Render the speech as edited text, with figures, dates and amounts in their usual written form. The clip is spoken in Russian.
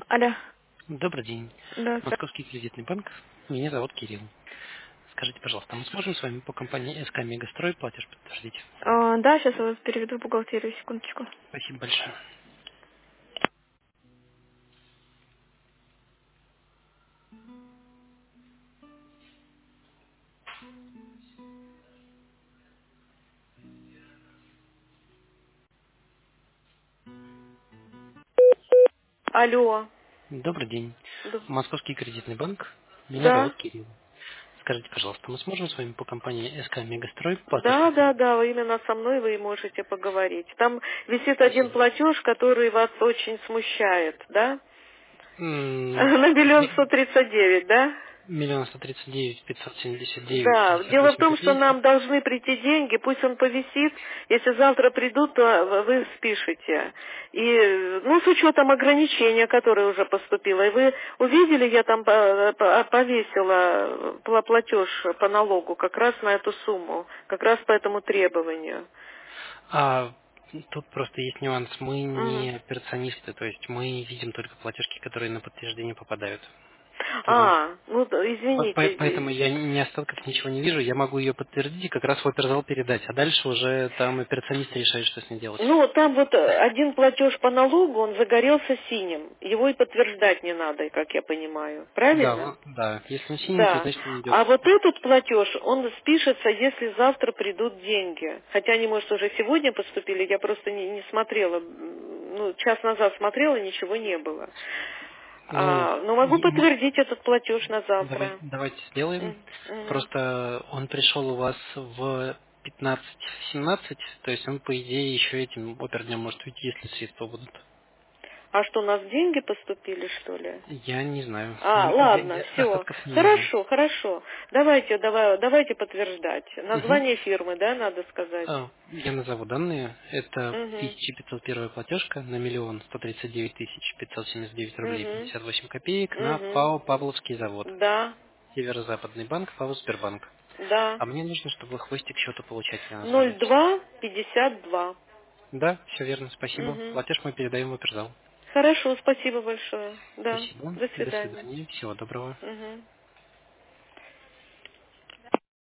Алло. Добрый день. Да, Московский кредитный банк. Меня зовут Кирилл. Скажите, пожалуйста, мы сможем с вами по компании СК Мегастрой платеж подтвердить? да, сейчас я вас переведу в бухгалтерию, секундочку. Спасибо большое. Алло. Добрый день. Да, Московский кредитный банк. Меня да, зовут Кирилл. Скажите, пожалуйста, мы сможем с вами по компании СК Мегастрой платеж да, да, подтвердить? да, вы именно со мной вы можете поговорить. Там висит один Спасибо. платеж, который вас очень смущает, да? М, На миллион сто тридцать девять, да? 1 139 579 Да, дело в 58 том, что копеек. нам должны прийти деньги, пусть он повисит, если завтра придут, то вы спишете. И, ну, с учетом ограничения, которое уже поступило. И вы увидели, я там повесила платеж по налогу как раз на эту сумму, как раз по этому требованию. А тут просто есть нюанс. Мы Мгм. не операционисты, то есть мы видим только платежки, которые на подтверждение попадают. Ну, Поэтому извините. я не остатков ничего не вижу, я могу ее подтвердить и как раз в оперзал передать, а дальше уже там операционист решает, что с ней делать. Ну, там вот один платеж по налогу, он загорелся синим. Его и подтверждать не надо, как я понимаю. Да, Правильно? да, если он синенький, Да. значит он идет. А вот этот платеж, он спишется, если завтра придут деньги. Хотя они, может, уже сегодня поступили, я просто не смотрела. Ну, час назад смотрела, ничего не было. Ну, Но могу подтвердить этот платеж на завтра. давайте сделаем. Мгм. Просто он пришел у вас в 15-17, то есть он, по идее, еще этим оперднем может уйти, если средства будут. А что, у нас деньги поступили, что ли? Я не знаю. Ладно, Я все. остатков не вижу. Хорошо, хорошо. Давайте подтверждать. Мгм. Название фирмы, да, надо сказать. Я назову данные. Это Угу, 1501 платежка на 1 139 579 рублей угу, 58 копеек на угу. ПАО «Павловский завод». Да, Северо-западный банк, ПАО «Сбербанк». да. А мне нужно, чтобы вы хвостик счета получателя назвали. 02-52. Да, все верно, спасибо. Угу. Платеж мы передаем в оперзал. Хорошо, спасибо большое. Да, Спасибо. до До свидания. свидания. Всего доброго. Угу.